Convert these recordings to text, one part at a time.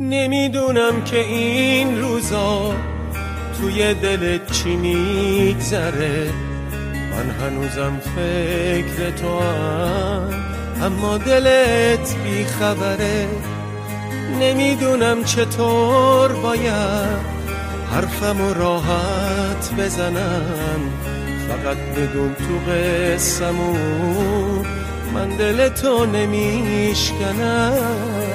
نمیدونم که این روزا توی دلت چی میگذره، من هنوزم فکر تو هم اما دلت بی خبره. نمیدونم چطور باید حرفمو راحت بزنم، فقط بدون تو قسمون من دل تو نمیشکنم.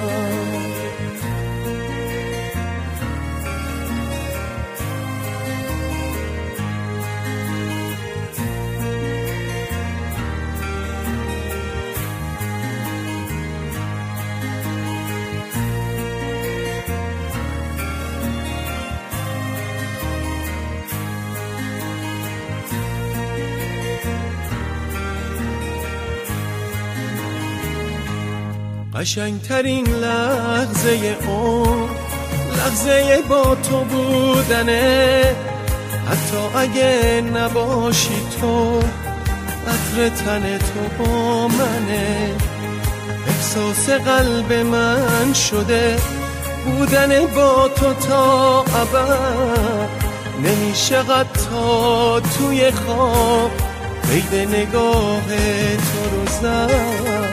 قشنگترین لحظه اون لحظه با تو بودنه، حتی اگه نباشی تو عطر تن تو با منه. احساس قلب من شده بودن با تو تا ابد، نمیشه تا توی خواب قید نگاه تو رو زد.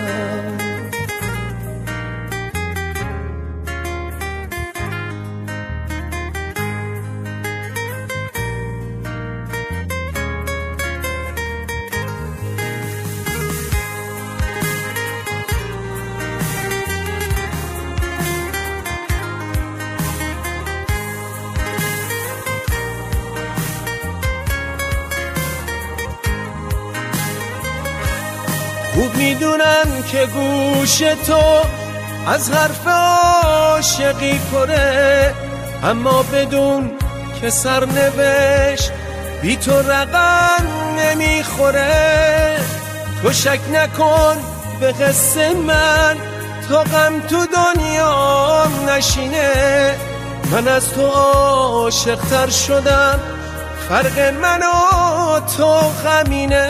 خوب میدونم که گوش تو از حرف عاشقی پره، اما بدون که سرنوشت بی تو رقم نمیخوره. تو شک نکن به قصه من تا غم تو دنیا نشینه، من از تو عاشق تر شدم، فرق من و تو همینه.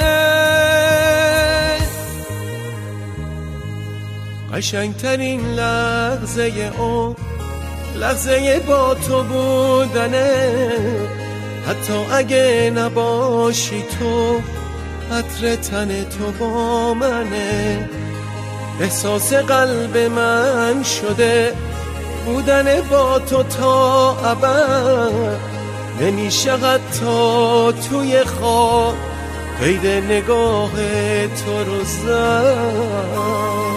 قشنگترین لحظه اون لحظه با تو بودنه، حتی اگه نباشی تو عطر تن تو با منه. احساس قلب من شده بودن با تو تا ابد، نمیشه تا توی خواب قید نگاه تو رو زد.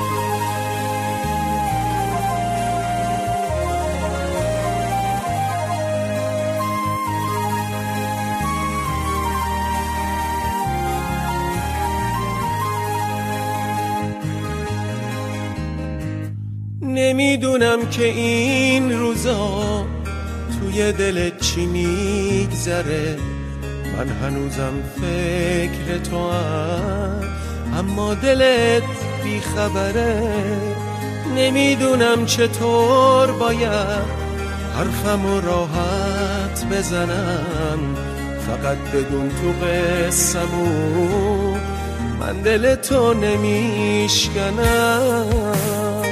نمیدونم که این روزا توی دلت چی میگذره، من هنوزم فکر تو هم اما دلت بی خبره. نمیدونم چطور باید حرفمو راحت بزنم، فقط بدون تو قسمون من دل تو نمیشکنم.